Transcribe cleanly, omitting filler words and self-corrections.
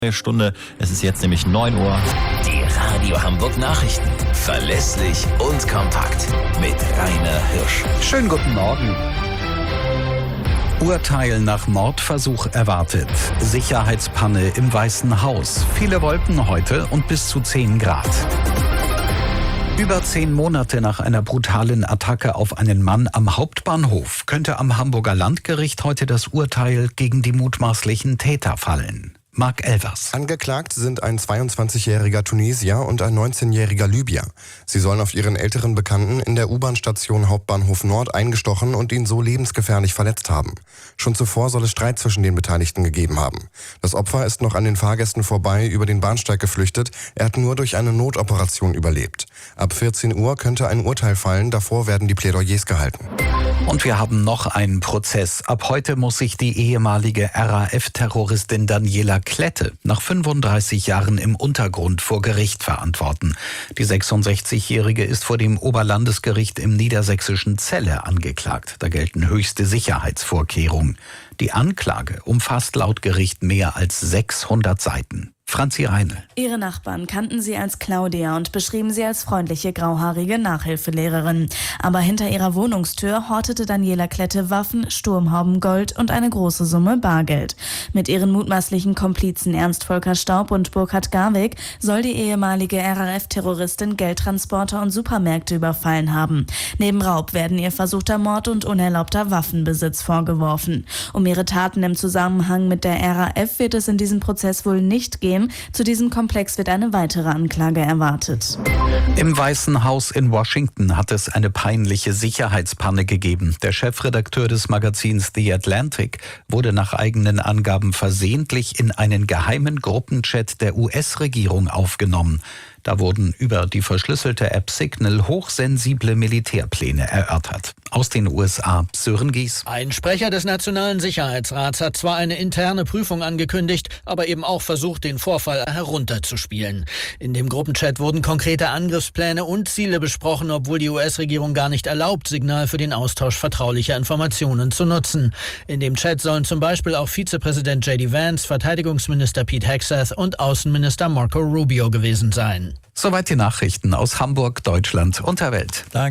Stunde. Es ist jetzt nämlich 9 Uhr. Die Radio Hamburg Nachrichten. Verlässlich und kompakt. Mit Rainer Hirsch. Schönen guten Morgen. Urteil nach Mordversuch erwartet. Sicherheitspanne im Weißen Haus. Viele Wolken heute und bis zu 10 Grad. Über 10 Monate nach einer brutalen Attacke auf einen Mann am Hauptbahnhof könnte am Hamburger Landgericht heute das Urteil gegen die mutmaßlichen Täter fallen. Marc Elvers. Angeklagt sind ein 22-jähriger Tunesier und ein 19-jähriger Libyer. Sie sollen auf ihren älteren Bekannten in der U-Bahn-Station Hauptbahnhof Nord eingestochen und ihn so lebensgefährlich verletzt haben. Schon zuvor soll es Streit zwischen den Beteiligten gegeben haben. Das Opfer ist noch an den Fahrgästen vorbei über den Bahnsteig geflüchtet. Er hat nur durch eine Notoperation überlebt. Ab 14 Uhr könnte ein Urteil fallen, davor werden die Plädoyers gehalten. Und wir haben noch einen Prozess. Ab heute muss sich die ehemalige RAF-Terroristin Daniela Klette nach 35 Jahren im Untergrund vor Gericht verantworten. Die 66-Jährige ist vor dem Oberlandesgericht im niedersächsischen Celle angeklagt. Da gelten höchste Sicherheitsvorkehrungen. Die Anklage umfasst laut Gericht mehr als 600 Seiten. Franzi Reinl. Ihre Nachbarn kannten sie als Claudia und beschrieben sie als freundliche, grauhaarige Nachhilfelehrerin. Aber hinter ihrer Wohnungstür hortete Daniela Klette Waffen, Sturmhauben, Gold und eine große Summe Bargeld. Mit ihren mutmaßlichen Komplizen Ernst Volker Staub und Burkhard Garwig soll die ehemalige RAF-Terroristin Geldtransporter und Supermärkte überfallen haben. Neben Raub werden ihr versuchter Mord und unerlaubter Waffenbesitz vorgeworfen. Um ihre Taten im Zusammenhang mit der RAF wird es in diesem Prozess wohl nicht gehen. Zu diesem Komplex wird eine weitere Anklage erwartet. Im Weißen Haus in Washington hat es eine peinliche Sicherheitspanne gegeben. Der Chefredakteur des Magazins The Atlantic wurde nach eigenen Angaben versehentlich in einen geheimen Gruppenchat der US-Regierung aufgenommen. Da wurden über die verschlüsselte App Signal hochsensible Militärpläne erörtert. Aus den USA, Sören Gies. Ein Sprecher des Nationalen Sicherheitsrats hat zwar eine interne Prüfung angekündigt, aber eben auch versucht, den Vorfall herunterzuspielen. In dem Gruppenchat wurden konkrete Angriffspläne und Ziele besprochen, obwohl die US-Regierung gar nicht erlaubt, Signal für den Austausch vertraulicher Informationen zu nutzen. In dem Chat sollen zum Beispiel auch Vizepräsident J.D. Vance, Verteidigungsminister Pete Hegseth und Außenminister Marco Rubio gewesen sein. Soweit die Nachrichten aus Hamburg, Deutschland und der Welt.